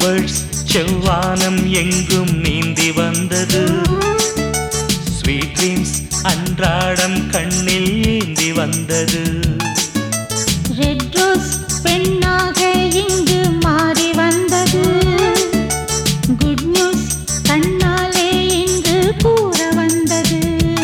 Birds செவ்வானம் எங்கும் நீந்தி வந்தது. ஸ்வீட் ட்ரீம்ஸ் அன்றாடம் கண்ணில் ஏந்தி வந்தது. ரெட் ரோஸ் பெண்ணாக இங்கு மாறி வந்தது. குட் நியூஸ் கண்ணாலே இங்கு கூற வந்தது.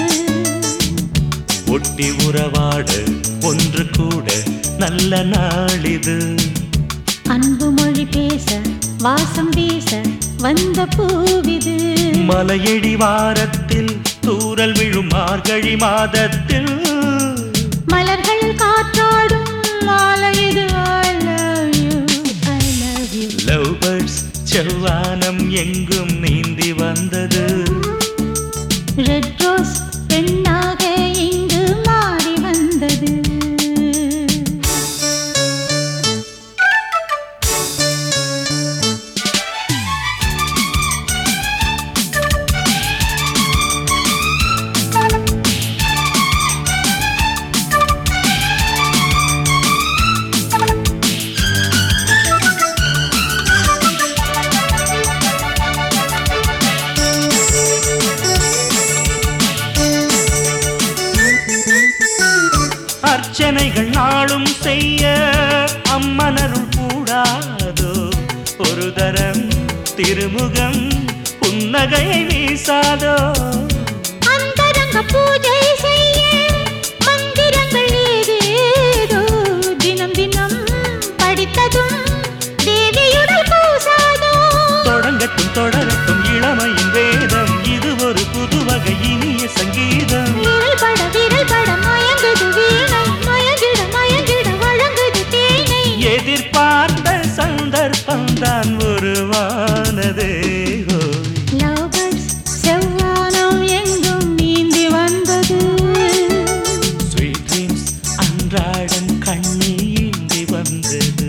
ஒட்டி உறவாட ஒன்று கூட நல்ல நாளிது. அன்பு மொழி பேச வாசம் வீச வந்த பூவிது. மலையடி வாரத்தில் தூறல் விழும் மார்கழி மாதத்தில் மலர்கள் காற்றாடும் மாலை இது. I love you, I love you. Love birds செவ்வானம் எங்கும் நீந்தி வந்தது. ரெட் ரோஸ் பெண்ணாக இங்கு மாறி வந்தது. அர்ச்சனைகள் நாளும் செய்ய அம்மனருள் கூடாதோ. ஒரு தரம் திருமுகம் புன்னகையை வீசாதோ. அந்தரங்க பூஜை செய்ய மந்திரங்கள் ஏதேதோ. தினம் தினம் படித்ததும் தேவியுடல் பூசாதோ. தொடங்கட்டும் தொடரட்டும் இளமையின் வேதம். இது ஒரு புது வகை இனிய சங்கீதம். விரல் பட மயங்குது வீணை. மயங்கிட மயங்கிட வழங்குது தேனை. எதிர்பார்த்த சந்தர்ப்பம் தான் உருவானதே. லவ் பேர்ட்ஸ் செவ்வானம் எங்கும் நீந்தி வந்தது. ஸ்வீட் ட்ரீம்ஸ் அன்றாடம் கண்ணில் ஏந்தி வந்தது.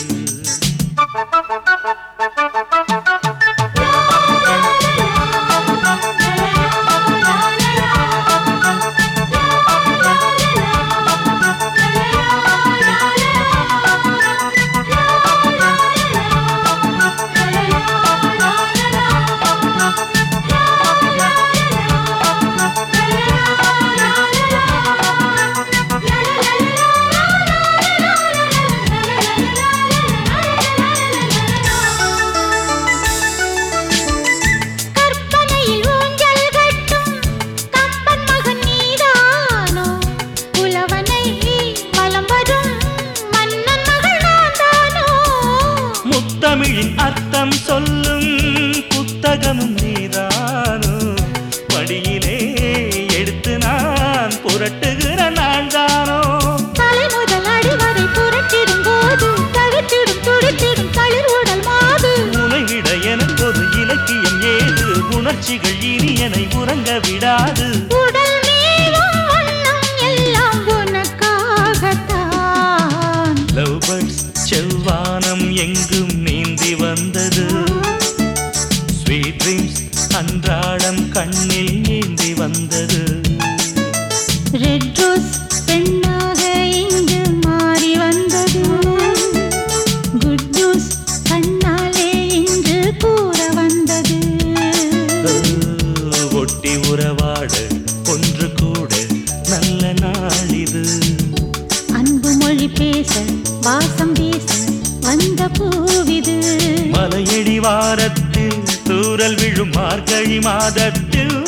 தமிழின் அர்த்தம் சொல்லும் புத்தகமும் நீதானோ. படியிலே எடுத்து நான் புரட்டுகிற நான் தானோ. தலை முதல் அடிவரை புரட்டிடும் போது தவித்திடும் துடித்திடும் தளிர் உடல் மாது. உனைவிட எனக்கு ஒரு இலக்கியம் ஏது. உணர்ச்சிகள் இனி என்னை உறங்க விடாது. உடல் மேலும் வண்ணம் எல்லாம் உனக்காகத்தான். லவ் பேர்ட்ஸ் செவ்வானம் எங்கும் நீந்தி வந்தது. ஸ்வீட் ட்ரீம்ஸ் அன்றாடம் கண்ணில் ஏந்தி வந்தது. ரெட் ரோஸ் பெண்ணாக இங்கு மாறி வந்தது. குட் நியூஸ் கண்ணாலே இன்று கூற வந்தது. ஒட்டி உறவாட ஒன்று கூட நல்ல நாளிது. அன்பு மொழி பேச வாசம் வீச வந்த பூவிது. மலையடி வாரத்தில் தூறல் விழும் மார்கழி மாதத்தில்